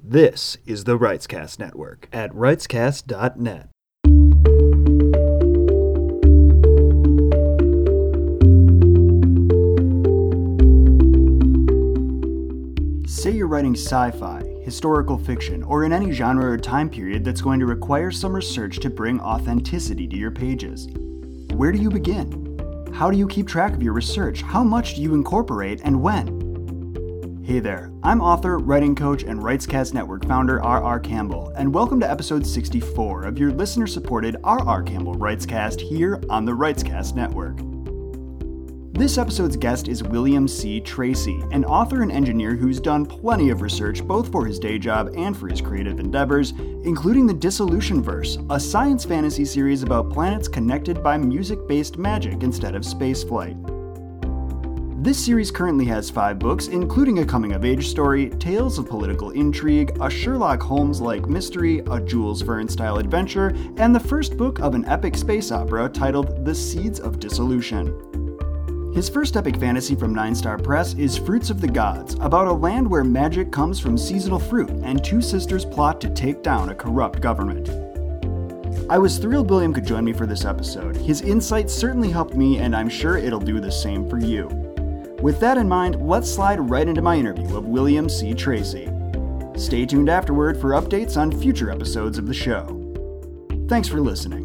This is the Writescast Network at writescast.net. Say you're writing sci-fi, historical fiction, or in any genre or time period that's going to require some research to bring authenticity to your pages. Where do you begin? How do you keep track of your research? How much do you incorporate, and when? Hey there, I'm author, writing coach, and Writescast Network founder R.R. Campbell, and welcome to episode 64 of your listener-supported R.R. Campbell Writescast here on the Writescast Network. This episode's guest is William C. Tracy, an author and engineer who's done plenty of research both for his day job and for his creative endeavors, including the Dissolutionverse, a science fantasy series about planets connected by music-based magic instead of spaceflight. This series currently has 5 books, including a coming-of-age story, tales of political intrigue, a Sherlock Holmes-like mystery, a Jules Verne-style adventure, and the first book of an epic space opera titled The Seeds of Dissolution. His first epic fantasy from Nine Star Press is Fruits of the Gods, about a land where magic comes from seasonal fruit and 2 sisters plot to take down a corrupt government. I was thrilled William could join me for this episode. His insights certainly helped me, and I'm sure it'll do the same for you. With that in mind, let's slide right into my interview of William C. Tracy. Stay tuned afterward for updates on future episodes of the show. Thanks for listening.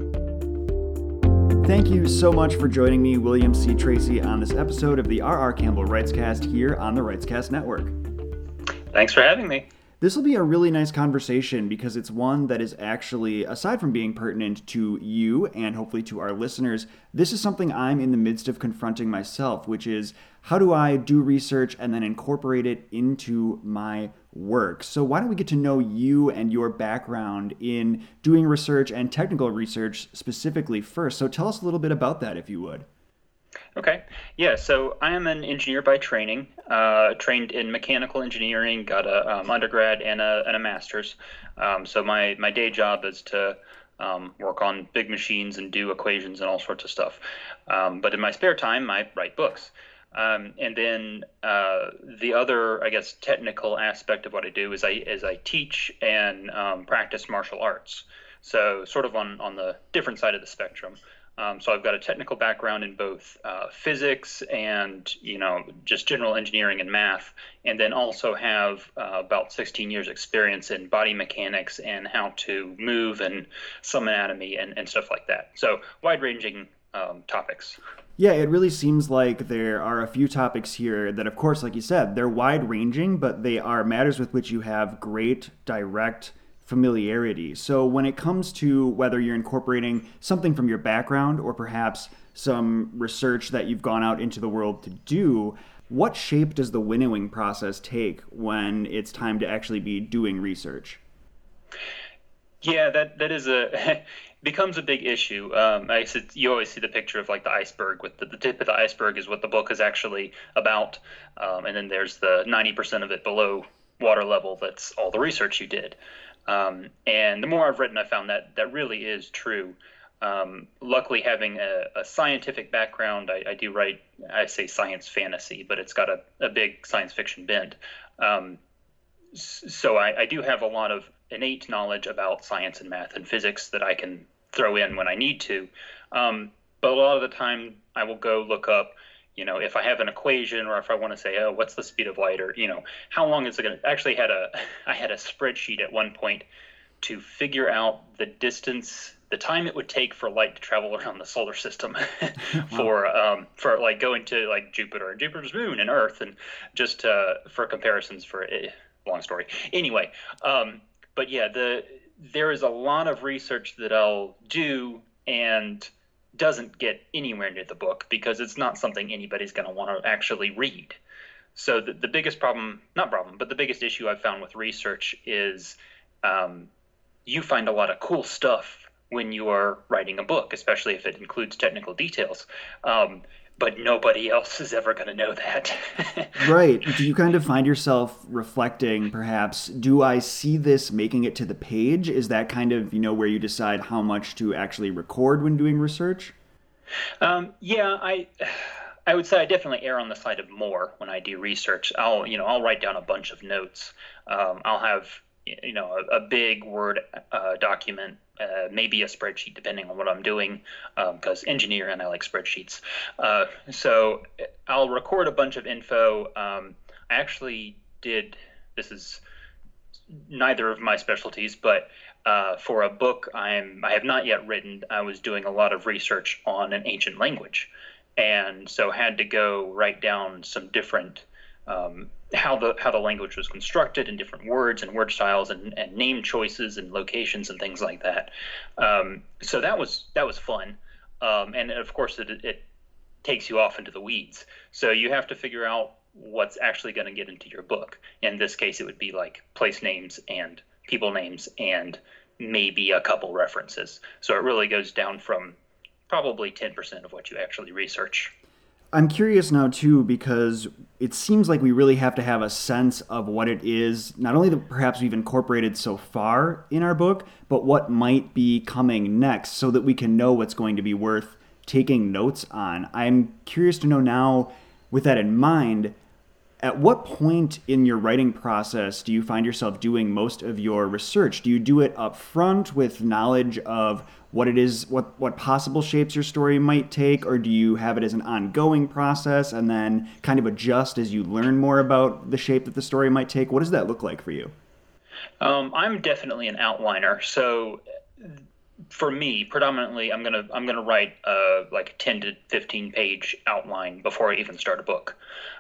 Thank you so much for joining me, William C. Tracy, on this episode of the R.R. Campbell Writescast here on the Writescast Network. Thanks for having me. This will be a really nice conversation because it's one that is actually, aside from being pertinent to you and hopefully to our listeners, this is something I'm in the midst of confronting myself, which is how do I do research and then incorporate it into my work? So why don't we get to know you and your background in doing research and technical research specifically first. So tell us a little bit about that, if you would. Okay. Yeah, so I am an engineer by training, trained in mechanical engineering, got a undergrad and a master's. So my day job is to work on big machines and do equations and all sorts of stuff. But in my spare time, I write books. And then the other, I guess, technical aspect of what I do is I teach and practice martial arts. So sort of on the different side of the spectrum. So I've got a technical background in both physics and, just general engineering and math, and then also have about 16 years experience in body mechanics and how to move and some anatomy and stuff like that. So wide-ranging topics. Yeah, it really seems like there are a few topics here that, of course, like you said, they're wide-ranging, but they are matters with which you have great direct familiarity. So when it comes to whether you're incorporating something from your background or perhaps some research that you've gone out into the world to do, what shape does the winnowing process take when it's time to actually be doing research? Yeah, that is becomes a big issue. You always see the picture of like the iceberg with the tip of the iceberg is what the book is actually about. And then there's the 90% of it below water level. That's all the research you did. And the more I've written, I found that really is true. Luckily, having a scientific background, I do write, I say science fantasy, but it's got a big science fiction bent. So I do have a lot of innate knowledge about science and math and physics that I can throw in when I need to. But a lot of the time, I will go look up, if I have an equation or if I want to say, what's the speed of light, or, how long is it going to, actually I had a spreadsheet at one point to figure out the distance, the time it would take for light to travel around the solar system for like going to like Jupiter and Jupiter's moon and Earth, and just for comparisons for a long story. Anyway, but yeah, there is a lot of research that I'll do and doesn't get anywhere near the book because it's not something anybody's going to want to actually read. So the biggest the biggest issue I've found with research is you find a lot of cool stuff when you are writing a book, especially if it includes technical details. But nobody else is ever going to know that. Right. Do you kind of find yourself reflecting, perhaps, do I see this making it to the page? Is that kind of, where you decide how much to actually record when doing research? Yeah, I would say I definitely err on the side of more when I do research. I'll write down a bunch of notes. I'll have a big Word document, maybe a spreadsheet, depending on what I'm doing, because engineer and I like spreadsheets. So I'll record a bunch of info. I actually did, this is neither of my specialties, but for a book I have not yet written, I was doing a lot of research on an ancient language, and so had to go write down some different how the language was constructed, and different words and word styles and name choices and locations and things like that. So that was fun, and of course it takes you off into the weeds. So you have to figure out what's actually going to get into your book. In this case, it would be like place names and people names and maybe a couple references. So it really goes down from probably 10% of what you actually research. I'm curious now, too, because it seems like we really have to have a sense of what it is, not only that perhaps we've incorporated so far in our book, but what might be coming next so that we can know what's going to be worth taking notes on. I'm curious to know now, with that in mind, at what point in your writing process do you find yourself doing most of your research? Do you do it up front with knowledge of what it is, what possible shapes your story might take, or do you have it as an ongoing process and then kind of adjust as you learn more about the shape that the story might take? What does that look like for you? I'm definitely an outliner. So for me, predominantly, I'm gonna write like a 10 to 15 page outline before I even start a book,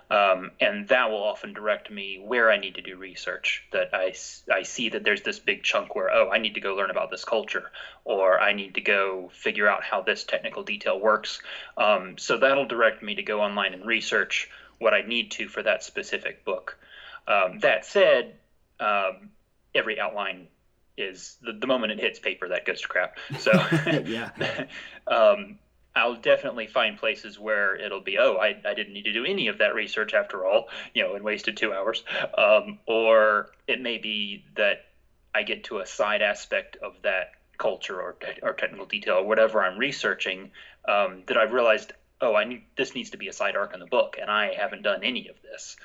and that will often direct me where I need to do research. That I see that there's this big chunk where, I need to go learn about this culture, or I need to go figure out how this technical detail works. So that'll direct me to go online and research what I need to for that specific book. That said, every outline is the moment it hits paper, that goes to crap. So Yeah. I'll definitely find places where it'll be, I didn't need to do any of that research after all, and wasted 2 hours. Or it may be that I get to a side aspect of that culture or technical detail or whatever I'm researching, that I've realized, this needs to be a side arc in the book, and I haven't done any of this.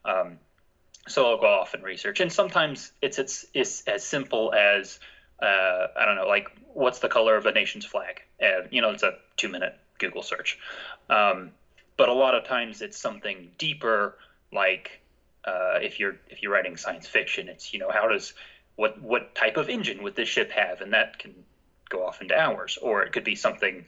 So I'll go off and research, and sometimes it's as simple as I don't know, like, what's the color of a nation's flag? It's a 2-minute Google search. But a lot of times it's something deeper, like if you're writing science fiction, it's what type of engine would this ship have, and that can go off into hours, or it could be something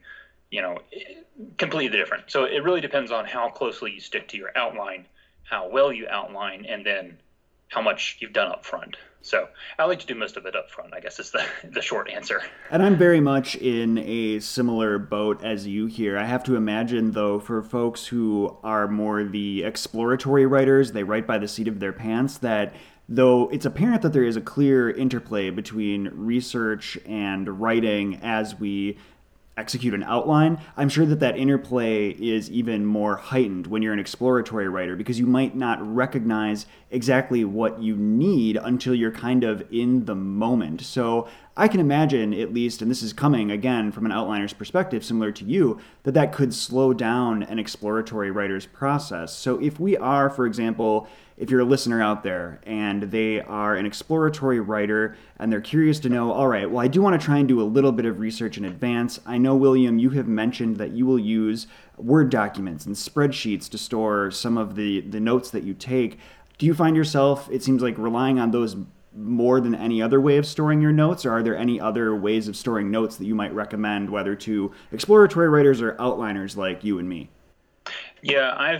completely different. So it really depends on how closely you stick to your outline, how well you outline, and then how much you've done up front. So I like to do most of it up front, I guess is the short answer. And I'm very much in a similar boat as you here. I have to imagine, though, for folks who are more the exploratory writers, they write by the seat of their pants, that though it's apparent that there is a clear interplay between research and writing as we execute an outline, I'm sure that interplay is even more heightened when you're an exploratory writer, because you might not recognize exactly what you need until you're kind of in the moment. So I can imagine, at least, and this is coming again from an outliner's perspective, similar to you, that could slow down an exploratory writer's process. So if we are, for example, if you're a listener out there and they are an exploratory writer and they're curious to know, all right, well, I do want to try and do a little bit of research in advance. I know, William, you have mentioned that you will use Word documents and spreadsheets to store some of the notes that you take. Do you find yourself, it seems like, relying on those more than any other way of storing your notes, or are there any other ways of storing notes that you might recommend, whether to exploratory writers or outliners like you and me? Yeah,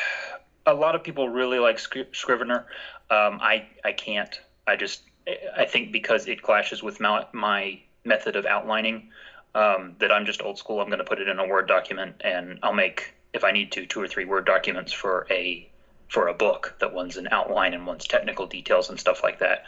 a lot of people really like Scrivener. I can't. I think because it clashes with my method of outlining, that I'm just old school. I'm going to put it in a Word document, and I'll make, if I need to, 2 or 3 Word documents for a book, that one's an outline and one's technical details and stuff like that.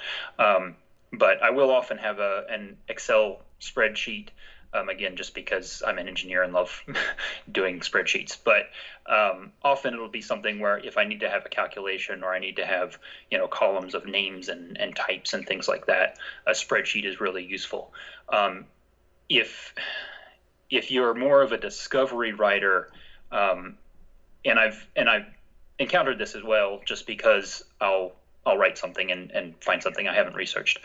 But I will often have an Excel spreadsheet, again, just because I'm an engineer and love doing spreadsheets. But often it'll be something where if I need to have a calculation, or I need to have columns of names and types and things like that, a spreadsheet is really useful. If you're more of a discovery writer, and I've encountered this as well, just because I'll I'll write something and find something I haven't researched.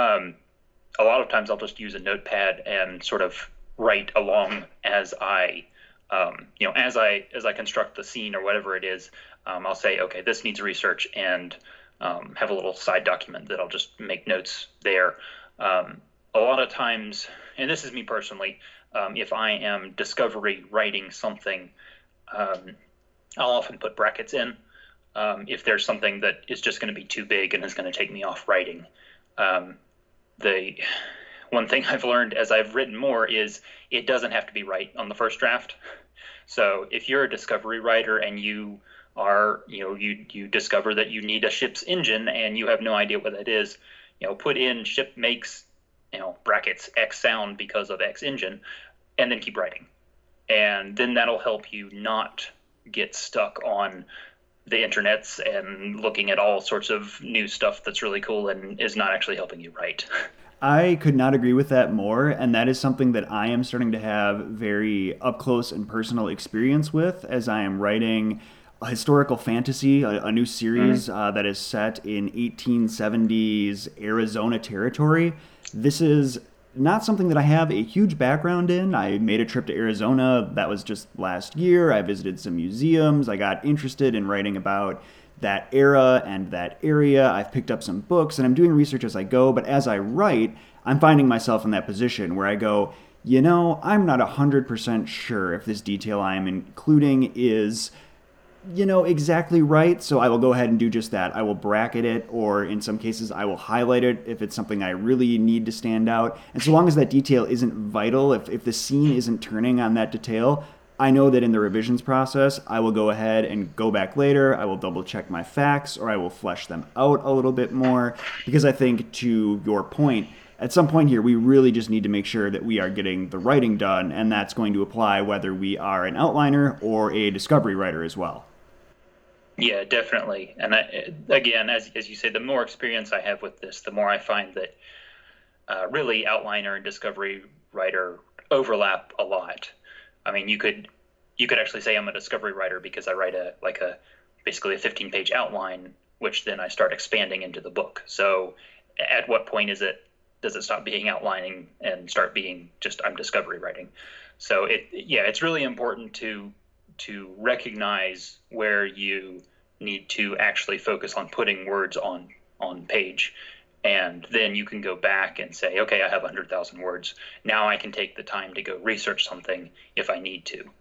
A lot of times I'll just use a notepad and sort of write along as I as I construct the scene or whatever it is. I'll say, okay, this needs research, and have a little side document that I'll just make notes there. A lot of times, and this is me personally, if I am discovery writing something, I'll often put brackets in if there's something that is just going to be too big and is going to take me off writing. The one thing I've learned as I've written more is it doesn't have to be right on the first draft. So if you're a discovery writer and you are, you discover that you need a ship's engine and you have no idea what that is, put in ship makes, brackets X sound because of X engine, and then keep writing. And then that'll help you not get stuck on the internets and looking at all sorts of new stuff that's really cool and is not actually helping you write. I could not agree with that more, and that is something that I am starting to have very up close and personal experience with as I am writing a historical fantasy, a new series that is set in 1870s Arizona territory. This is not something that I have a huge background in. I made a trip to Arizona. That was just last year. I visited some museums. I got interested in writing about that era and that area. I've picked up some books and I'm doing research as I go, but as I write, I'm finding myself in that position where I go, I'm not 100% sure if this detail I'm including is, exactly right, so I will go ahead and do just that. I will bracket it, or in some cases I will highlight it if it's something I really need to stand out. And so long as that detail isn't vital, if the scene isn't turning on that detail, I know that in the revisions process, I will go ahead and go back later, I will double check my facts, or I will flesh them out a little bit more, because I think, to your point, at some point here, we really just need to make sure that we are getting the writing done, and that's going to apply whether we are an outliner or a discovery writer as well. Yeah, definitely. And again, as you say, the more experience I have with this, the more I find that really outliner and discovery writer overlap a lot. I mean, you could actually say I'm a discovery writer because I write basically a 15-page outline, which then I start expanding into the book. So at what point does it stop being outlining and start being just I'm discovery writing? So it's really important to recognize where you need to actually focus on putting words on page. And then you can go back and say, okay, I have 100,000 words. Now I can take the time to go research something if I need to.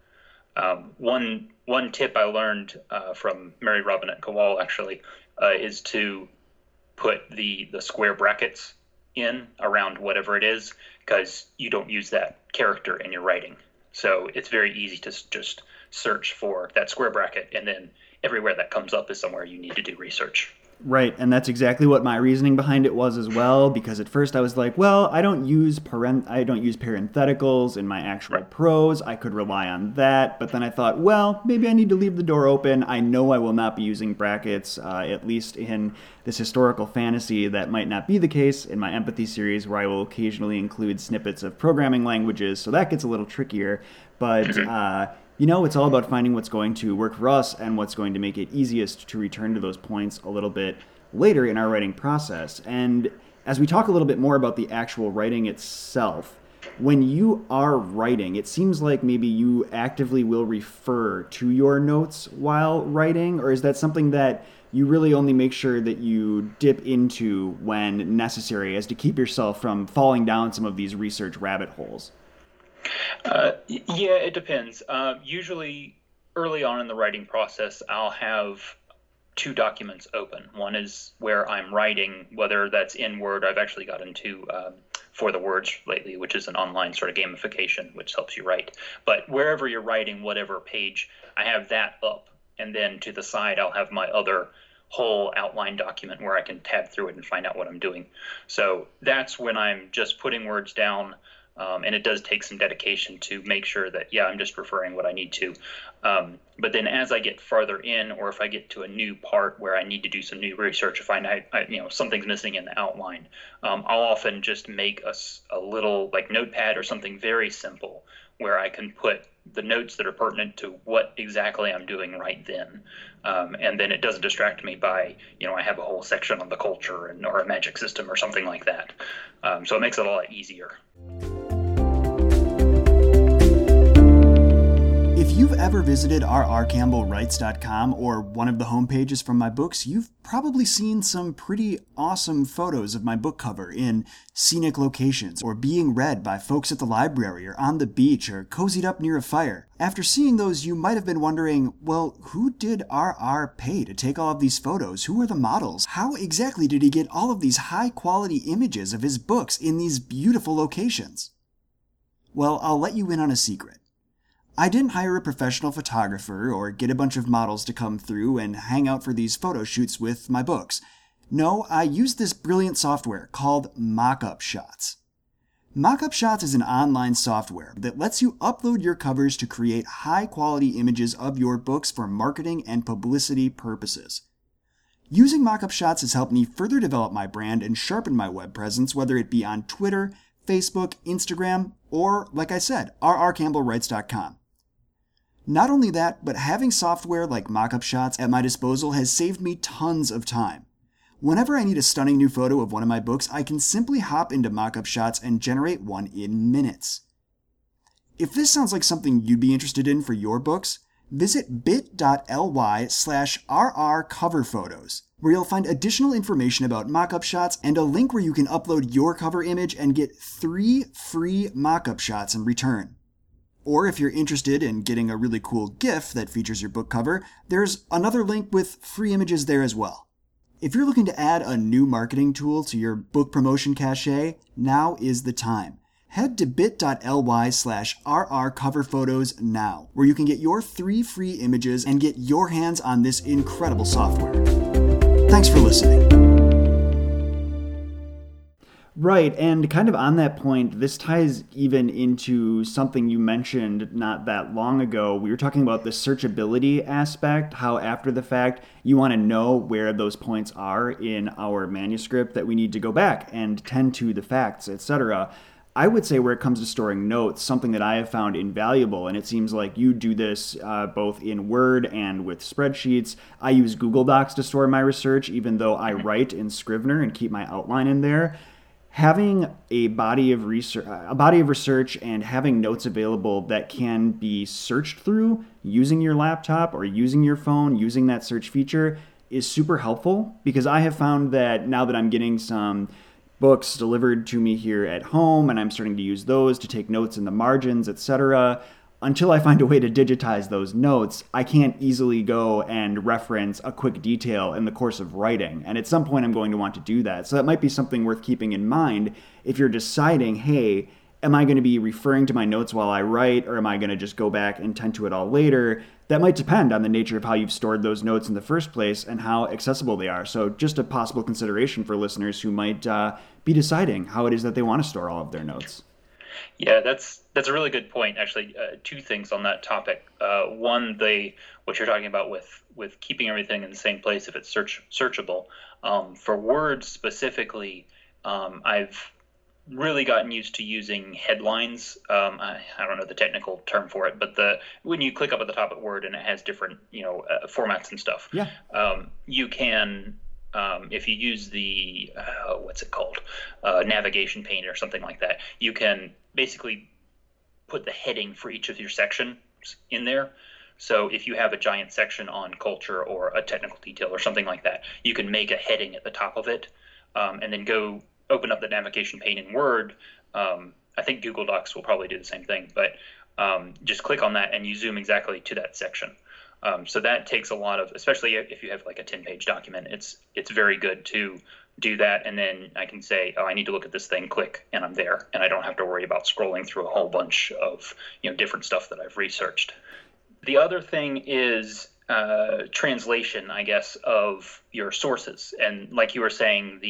One tip I learned from Mary Robinette Kowal actually is to put the square brackets in around whatever it is, because you don't use that character in your writing. So it's very easy to just search for that square bracket, and then everywhere that comes up is somewhere you need to do research. Right, and that's exactly what my reasoning behind it was as well, because at first I was like, well, I don't use parentheticals in my actual prose. I could rely on that, but then I thought, well, maybe I need to leave the door open. I know I will not be using brackets, at least in this historical fantasy. That might not be the case in my empathy series, where I will occasionally include snippets of programming languages, so that gets a little trickier, but it's all about finding what's going to work for us and what's going to make it easiest to return to those points a little bit later in our writing process. And as we talk a little bit more about the actual writing itself, when you are writing, it seems like maybe you actively will refer to your notes while writing, or is that something that you really only make sure that you dip into when necessary, as to keep yourself from falling down some of these research rabbit holes? It depends. Usually early on in the writing process, I'll have two documents open. One is where I'm writing, whether that's in Word. I've actually got into For the Words lately, which is an online sort of gamification, which helps you write. But wherever you're writing, whatever page, I have that up. And then to the side, I'll have my other whole outline document where I can tab through it and find out what I'm doing. So that's when I'm just putting words down. And it does take some dedication to make sure that, I'm just referring what I need to. But then as I get farther in, or if I get to a new part where I need to do some new research, if I something's missing in the outline, I'll often just make a little like notepad or something very simple where I can put the notes that are pertinent to what exactly I'm doing right then. And then it doesn't distract me by, I have a whole section on the culture or a magic system or something like that. So it makes it a lot easier. If you've ever visited rrcampbellwrites.com or one of the homepages from my books, you've probably seen some pretty awesome photos of my book cover in scenic locations or being read by folks at the library or on the beach or cozied up near a fire. After seeing those, you might have been wondering, well, who did RR pay to take all of these photos? Who are the models? How exactly did he get all of these high-quality images of his books in these beautiful locations? Well, I'll let you in on a secret. I didn't hire a professional photographer or get a bunch of models to come through and hang out for these photo shoots with my books. No, I used this brilliant software called Mockup Shots. Mockup Shots is an online software that lets you upload your covers to create high-quality images of your books for marketing and publicity purposes. Using Mockup Shots has helped me further develop my brand and sharpen my web presence, whether it be on Twitter, Facebook, Instagram, or, like I said, rrcampbellwrites.com. Not only that, but having software like Mockup Shots at my disposal has saved me tons of time. Whenever I need a stunning new photo of one of my books, I can simply hop into Mockup Shots and generate one in minutes. If this sounds like something you'd be interested in for your books, visit bit.ly/rrcoverphotos, where you'll find additional information about Mockup Shots and a link where you can upload your cover image and get 3 free Mockup Shots in return. Or if you're interested in getting a really cool GIF that features your book cover, there's another link with free images there as well. If you're looking to add a new marketing tool to your book promotion cachet, now is the time. Head to bit.ly/rrcoverphotos now, where you can get your 3 free images and get your hands on this incredible software. Thanks for listening. Right, and kind of on that point, this ties even into something you mentioned not that long ago. We were talking about the searchability aspect, how after the fact you want to know where those points are in our manuscript that we need to go back and tend to the facts, etc. I would say where it comes to storing notes, something that I have found invaluable, and it seems like you do this both in Word and with spreadsheets. I use Google Docs to store my research, even though I write in Scrivener and keep my outline in there. Having a body of research and having notes available that can be searched through using your laptop or using your phone, using that search feature is super helpful, because I have found that now that I'm getting some books delivered to me here at home and I'm starting to use those to take notes in the margins, etc., until I find a way to digitize those notes, I can't easily go and reference a quick detail in the course of writing. And at some point, I'm going to want to do that. So that might be something worth keeping in mind if you're deciding, hey, am I going to be referring to my notes while I write, or am I going to just go back and tend to it all later? That might depend on the nature of how you've stored those notes in the first place and how accessible they are. So just a possible consideration for listeners who might be deciding how it is that they want to store all of their notes. Yeah, that's a really good point. Actually, 2 things on that topic. One, what you're talking about with keeping everything in the same place if it's searchable. For Word specifically, I've really gotten used to using headlines. I don't know the technical term for it, but when you click up at the top of Word and it has different formats and stuff, yeah, you can. If you use the, what's it called, navigation pane or something like that, you can basically put the heading for each of your sections in there. So if you have a giant section on culture or a technical detail or something like that, you can make a heading at the top of it, and then go open up the navigation pane in Word. I think Google Docs will probably do the same thing, but just click on that and you zoom exactly to that section. So that takes a lot of, especially if you have like a 10-page document, it's very good to do that. And then I can say, oh, I need to look at this thing, click, and I'm there. And I don't have to worry about scrolling through a whole bunch of different stuff that I've researched. The other thing is translation, I guess, of your sources. And like you were saying,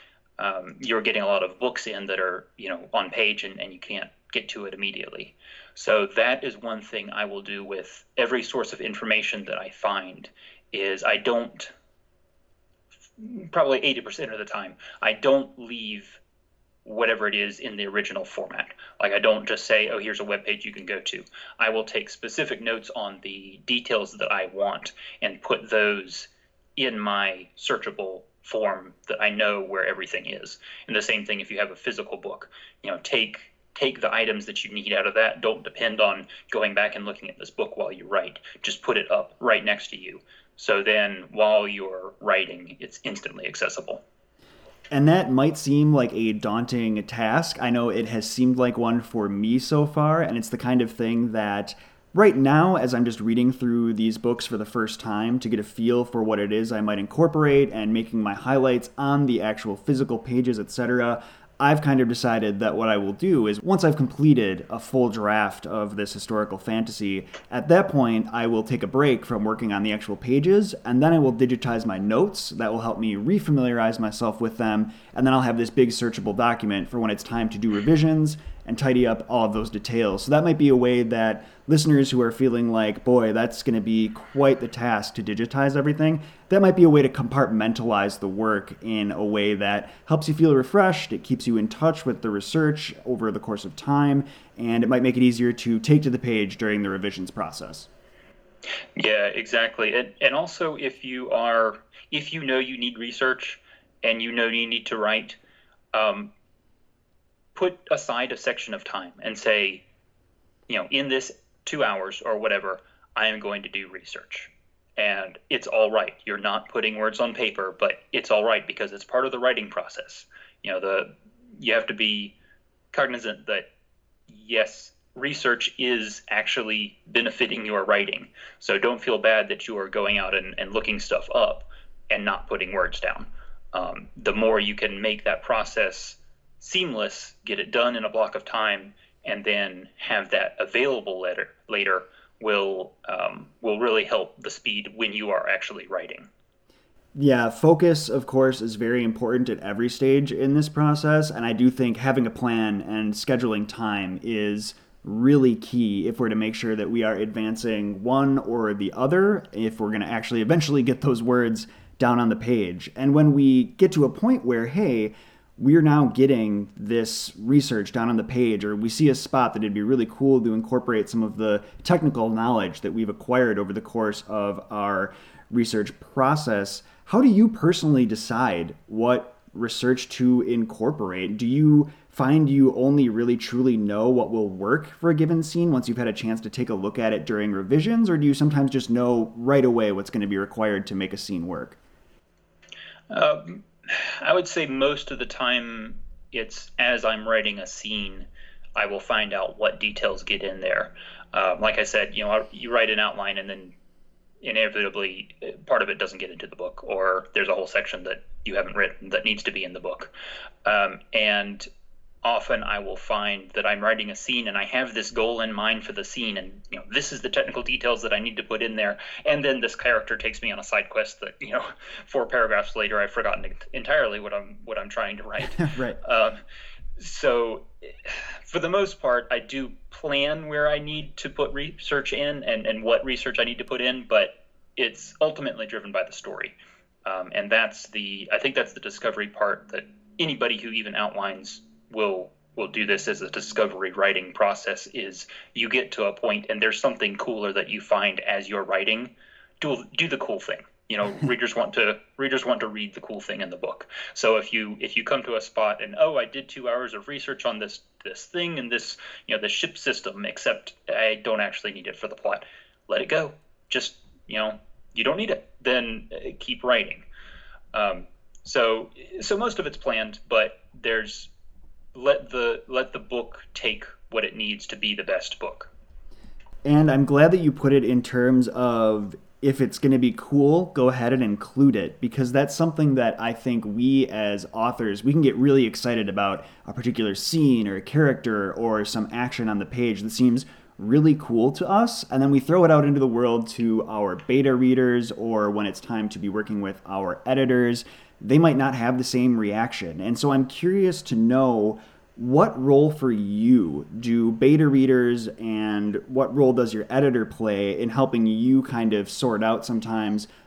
you're getting a lot of books in that are on page and you can't get to it immediately. So that is one thing I will do with every source of information that I find is I don't, probably 80% of the time, I don't leave whatever it is in the original format. Like, I don't just say, oh, here's a web page you can go to. I will take specific notes on the details that I want and put those in my searchable form that I know where everything is. And the same thing if you have a physical book. Take the items that you need out of that. Don't depend on going back and looking at this book while you write. Just put it up right next to you. So then while you're writing, it's instantly accessible. And that might seem like a daunting task. I know it has seemed like one for me so far, and it's the kind of thing that right now, as I'm just reading through these books for the first time to get a feel for what it is I might incorporate and making my highlights on the actual physical pages, etc., I've kind of decided that what I will do is once I've completed a full draft of this historical fantasy, at that point I will take a break from working on the actual pages, and then I will digitize my notes. That will help me refamiliarize myself with them, and then I'll have this big searchable document for when it's time to do revisions and tidy up all of those details. So that might be a way that listeners who are feeling like, boy, that's going to be quite the task to digitize everything, that might be a way to compartmentalize the work in a way that helps you feel refreshed, it keeps you in touch with the research over the course of time, and it might make it easier to take to the page during the revisions process. Yeah, exactly. And also if you know you need research and you know you need to write, put aside a section of time and say, in this 2 hours or whatever, I am going to do research. And it's all right. You're not putting words on paper, but it's all right because it's part of the writing process. You have to be cognizant that, yes, research is actually benefiting your writing. So don't feel bad that you are going out and looking stuff up and not putting words down. The more you can make that process seamless, get it done in a block of time, and then have that available later will really help the speed when you are actually writing. Yeah, focus, of course, is very important at every stage in this process, and I do think having a plan and scheduling time is really key if we're to make sure that we are advancing one or the other, if we're going to actually eventually get those words down on the page. And when we get to a point where, hey, we're now getting this research down on the page, or we see a spot that it'd be really cool to incorporate some of the technical knowledge that we've acquired over the course of our research process, how do you personally decide what research to incorporate? Do you find you only really truly know what will work for a given scene once you've had a chance to take a look at it during revisions, or do you sometimes just know right away what's going to be required to make a scene work? I would say most of the time it's as I'm writing a scene, I will find out what details get in there. Like I said, you write an outline and then inevitably part of it doesn't get into the book, or there's a whole section that you haven't written that needs to be in the book. And often I will find that I'm writing a scene and I have this goal in mind for the scene, and this is the technical details that I need to put in there, and then this character takes me on a side quest that 4 paragraphs later I've forgotten entirely what I'm trying to write. Right. So for the most part, I do plan where I need to put research in and what research I need to put in, but it's ultimately driven by the story. And I think that's the discovery part that anybody who even outlines will do this as a discovery writing process. Is you get to a point and there's something cooler that you find as you're writing. Do the cool thing. Readers want to read the cool thing in the book. So if you come to a spot and, I did 2 hours of research on this thing and this the ship system, except I don't actually need it for the plot, let it go. Just you don't need it. Then keep writing. So most of it's planned, but there's let the book take what it needs to be the best book. And I'm glad that you put it in terms of, if it's going to be cool, go ahead and include it, because that's something that I think we as authors, we can get really excited about a particular scene or a character or some action on the page that seems really cool to us, and then we throw it out into the world to our beta readers, or when it's time to be working with our editors, they might not have the same reaction. And so I'm curious to know, what role for you do beta readers and what role does your editor play in helping you kind of sort out sometimes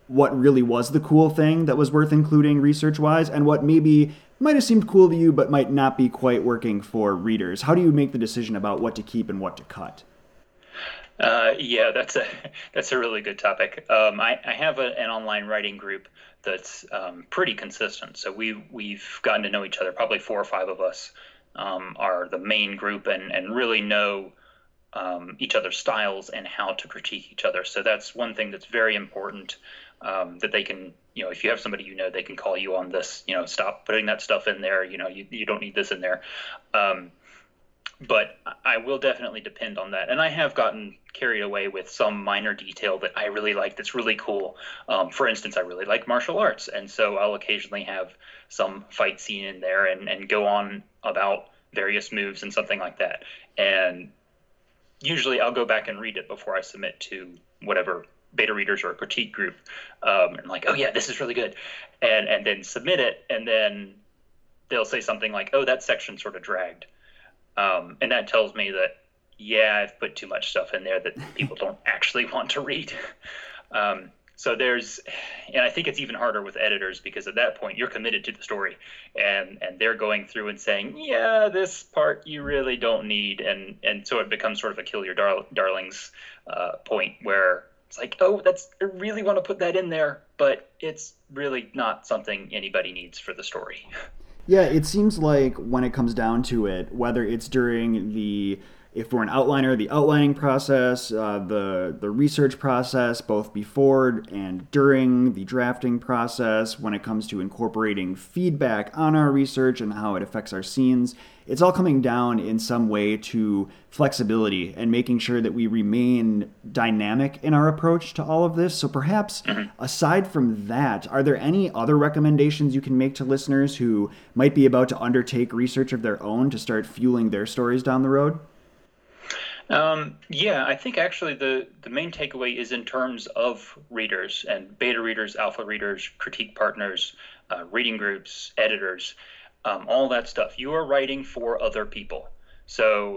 what really was the cool thing that was worth including research-wise, and what maybe might have seemed cool to you but might not be quite working for readers? How do you make the decision about what to keep and what to cut? Yeah, that's a really good topic. I have an online writing group that's pretty consistent. So we've gotten to know each other. Probably 4 or 5 of us are the main group and really know each other's styles and how to critique each other. So that's one thing that's very important, that they can, if you have somebody they can call you on this, stop putting that stuff in there, you don't need this in there. But I will definitely depend on that. And I have gotten carried away with some minor detail that I really like that's really cool. For instance, I really like martial arts. And so I'll occasionally have some fight scene in there and go on about various moves and something like that. And usually I'll go back and read it before I submit to whatever beta readers or a critique group. And like, oh yeah, this is really good. And then submit it. And then they'll say something like, oh, that section sort of dragged. And that tells me that, yeah, I've put too much stuff in there that people don't actually want to read. So and I think it's even harder with editors, because at that point you're committed to the story and they're going through and saying, yeah, this part you really don't need. And so it becomes sort of a kill your darlings point where it's like, oh, I really want to put that in there, but it's really not something anybody needs for the story. Yeah, it seems like when it comes down to it, whether it's during if we're an outliner, the outlining process, the research process, both before and during the drafting process, when it comes to incorporating feedback on our research and how it affects our scenes, it's all coming down in some way to flexibility and making sure that we remain dynamic in our approach to all of this. So perhaps aside from that, are there any other recommendations you can make to listeners who might be about to undertake research of their own to start fueling their stories down the road? Yeah, I think actually the main takeaway is in terms of readers and beta readers, alpha readers, critique partners, reading groups, editors, all that stuff. You are writing for other people. So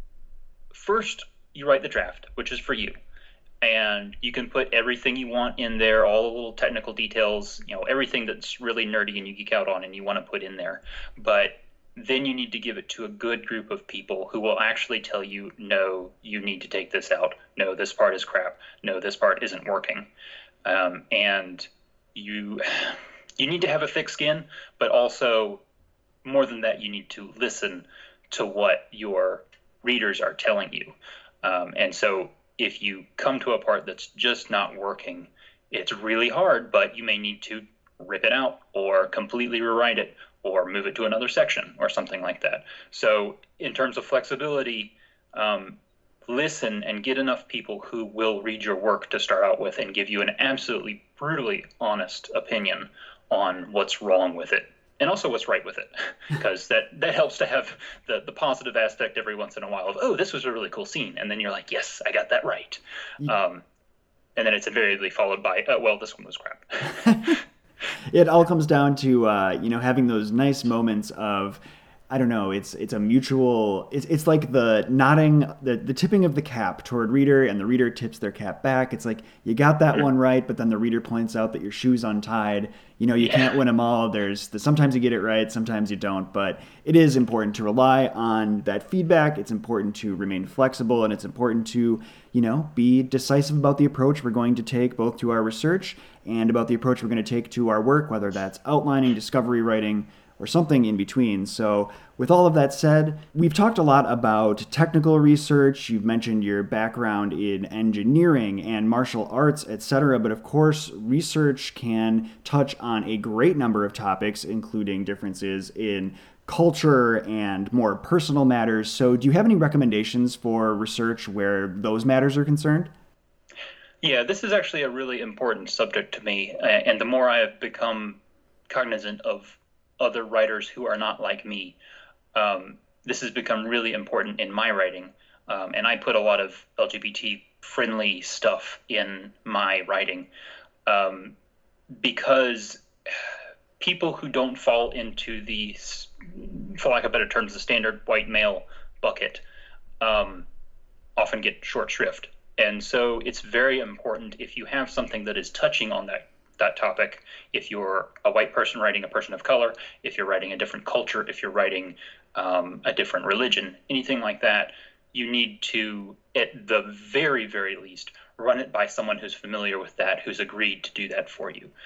first you write the draft, which is for you. And you can put everything you want in there, all the little technical details, everything that's really nerdy and you geek out on and you want to put in there. But then you need to give it to a good group of people who will actually tell you, no, you need to take this out. No, this part is crap. No, this part isn't working. And you need to have a thick skin, but also more than that, you need to listen to what your readers are telling you. And so if you come to a part that's just not working, it's really hard, but you may need to rip it out or completely rewrite it or move it to another section or something like that. So in terms of flexibility, listen and get enough people who will read your work to start out with and give you an absolutely brutally honest opinion on what's wrong with it and also what's right with it, because that helps to have the positive aspect every once in a while of, oh, this was a really cool scene. And then you're like, yes, I got that right. And then it's invariably followed by, oh, well, this one was crap. It all comes down to, having those nice moments of, I don't know, it's a mutual, it's like the nodding, the tipping of the cap toward reader, and the reader tips their cap back. It's like, you got that one right, but then the reader points out that your shoe's untied. You can't win them all. Sometimes you get it right, sometimes you don't, but it is important to rely on that feedback. It's important to remain flexible, and it's important to, be decisive about the approach we're going to take both to our research and about the approach we're going to take to our work, whether that's outlining, discovery writing, or something in between. So with all of that said, we've talked a lot about technical research. You've mentioned your background in engineering and martial arts, etc. But of course, research can touch on a great number of topics, including differences in culture and more personal matters. So do you have any recommendations for research where those matters are concerned? Yeah, this is actually a really important subject to me. And the more I have become cognizant of other writers who are not like me, this has become really important in my writing. And I put a lot of LGBT-friendly stuff in my writing because people who don't fall into the, for lack of better terms, the standard white male bucket often get short shrift. And so it's very important, if you have something that is touching on that topic. If you're a white person writing a person of color, if you're writing a different culture, if you're writing a different religion, anything like that, you need to, at the very, very least, run it by someone who's familiar with that, who's agreed to do that for you,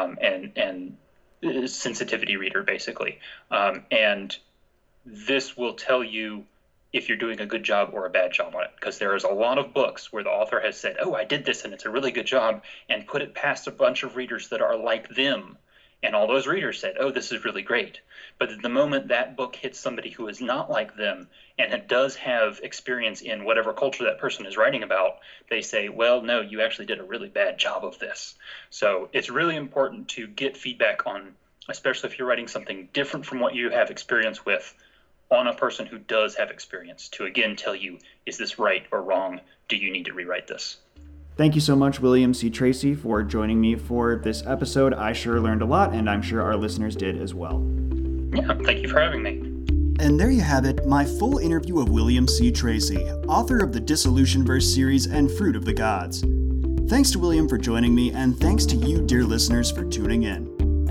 and sensitivity reader, basically. And this will tell you if you're doing a good job or a bad job on it, because there is a lot of books where the author has said, oh, I did this and it's a really good job, and put it past a bunch of readers that are like them. And all those readers said, oh, this is really great. But at the moment that book hits somebody who is not like them and it does have experience in whatever culture that person is writing about, they say, well, no, you actually did a really bad job of this. So it's really important to get feedback on, especially if you're writing something different from what you have experience with, on a person who does have experience to, again, tell you, is this right or wrong? Do you need to rewrite this? Thank you so much, William C. Tracy, for joining me for this episode. I sure learned a lot, and I'm sure our listeners did as well. Yeah, thank you for having me. And there you have it, my full interview of William C. Tracy, author of the Dissolutionverse series and Fruit of the Gods. Thanks to William for joining me, and thanks to you, dear listeners, for tuning in.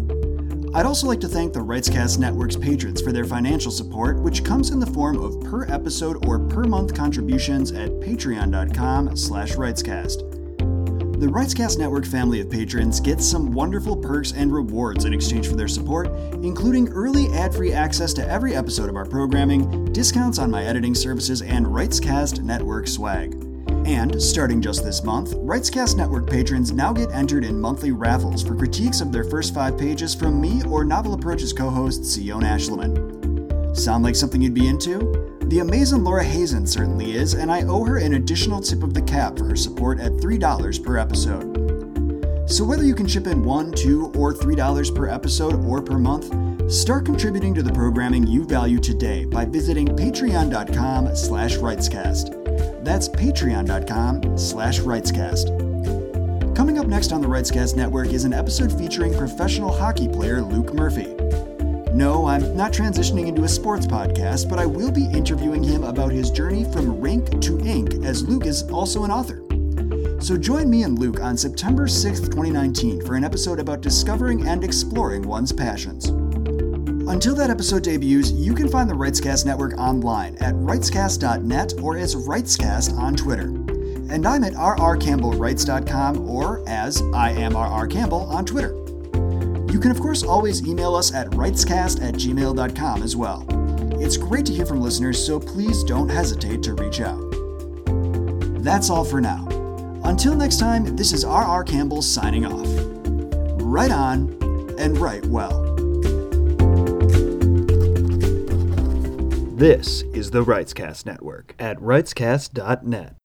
I'd also like to thank the Writescast Network's patrons for their financial support, which comes in the form of per episode or per month contributions at patreon.com/Writescast. The Writescast Network family of patrons gets some wonderful perks and rewards in exchange for their support, including early ad-free access to every episode of our programming, discounts on my editing services, and Writescast Network swag. And, starting just this month, Writescast Network patrons now get entered in monthly raffles for critiques of their first 5 pages from me or Novel Approach's co-host, Sion Ashleman. Sound like something you'd be into? The amazing Laura Hazen certainly is, and I owe her an additional tip of the cap for her support at $3 per episode. So whether you can chip in $1, $2, or $3 per episode or per month, start contributing to the programming you value today by visiting patreon.com/Writescast. That's patreon.com/Writescast. Coming up next on the Writescast Network is an episode featuring professional hockey player Luke Murphy. No, I'm not transitioning into a sports podcast, but I will be interviewing him about his journey from rink to ink, as Luke is also an author. So join me and Luke on September 6th, 2019 for an episode about discovering and exploring one's passions. Until that episode debuts, you can find the Writescast Network online at writescast.net or as Writescast on Twitter. And I'm at rrcampbellwrites.com or as I am RR Campbell on Twitter. You can, of course, always email us at writescast@gmail.com as well. It's great to hear from listeners, so please don't hesitate to reach out. That's all for now. Until next time, this is RR Campbell signing off. Write on and write well. This is the Writescast Network at writescast.net.